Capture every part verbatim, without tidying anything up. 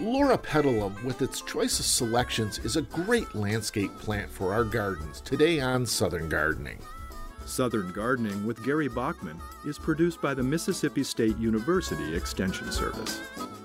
Loropetalum, with its choice of selections, is a great landscape plant for our gardens today on Southern Gardening. Southern Gardening with Gary Bachman is produced by the Mississippi State University Extension Service.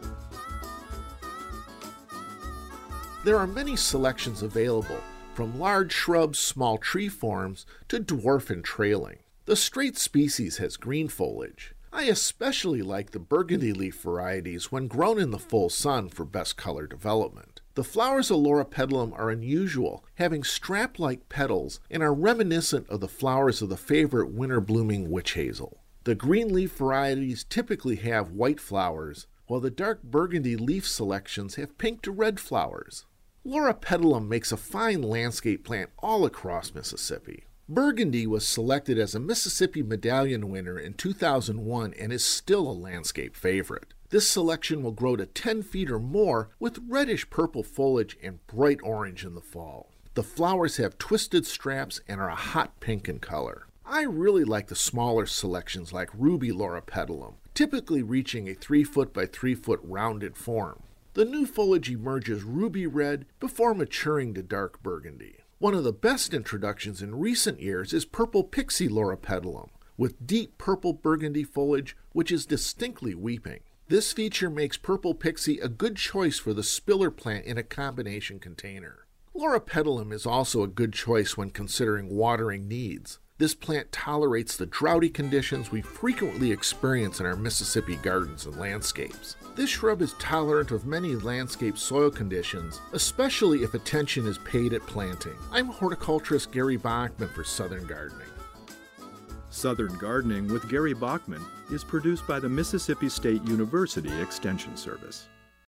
There are many selections available, from large shrubs, small tree forms, to dwarf and trailing. The straight species has green foliage. I especially like the burgundy leaf varieties when grown in the full sun for best color development. The flowers of Loropetalum are unusual, having strap-like petals and are reminiscent of the flowers of the favorite winter-blooming witch hazel. The green leaf varieties typically have white flowers, while the dark burgundy leaf selections have pink to red flowers. Loropetalum makes a fine landscape plant all across Mississippi. Burgundy was selected as a Mississippi Medallion winner in two thousand one and is still a landscape favorite. This selection will grow to ten feet or more with reddish-purple foliage and bright orange in the fall. The flowers have twisted straps and are a hot pink in color. I really like the smaller selections like Ruby Loropetalum, typically reaching a three foot by three foot rounded form. The new foliage emerges ruby red before maturing to dark burgundy. One of the best introductions in recent years is Purple Pixie Loropetalum, with deep purple burgundy foliage which is distinctly weeping. This feature makes Purple Pixie a good choice for the spiller plant in a combination container. Loropetalum is also a good choice when considering watering needs. This plant tolerates the droughty conditions we frequently experience in our Mississippi gardens and landscapes. This shrub is tolerant of many landscape soil conditions, especially if attention is paid at planting. I'm horticulturist Gary Bachman for Southern Gardening. Southern Gardening with Gary Bachman is produced by the Mississippi State University Extension Service.